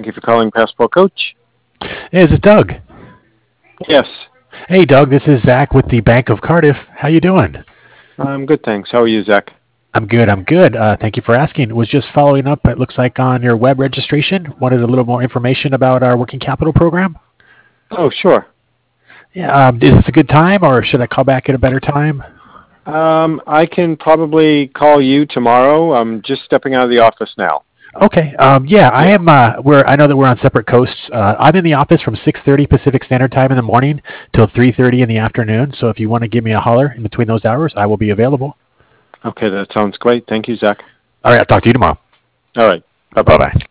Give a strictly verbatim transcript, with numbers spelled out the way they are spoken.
Thank you for calling Passport Coach. Hey, is it Doug? Yes, Hey, Doug, this is Zach with the Bank of Cardiff. How you doing? I'm good, thanks. How are you, Zach? I'm good. I'm good. Uh, thank you for asking. Was just following up. It looks like on your web registration. Wanted a little more information about our working capital program. Oh, sure. Yeah. Um, is this a good time, or should I call back at a better time? Um, I can probably call you tomorrow. I'm just stepping out of the office now. Okay. Um, yeah, I Yeah. am. Uh, we're. I know that we're on separate coasts. Uh, I'm in the office from six thirty Pacific Standard Time in the morning till three thirty in the afternoon. So if you want to give me a holler in between those hours, I will be available. Okay, that sounds great. Thank you, Zach. All right. I'll talk to you tomorrow. All right. Bye Bye-bye. bye.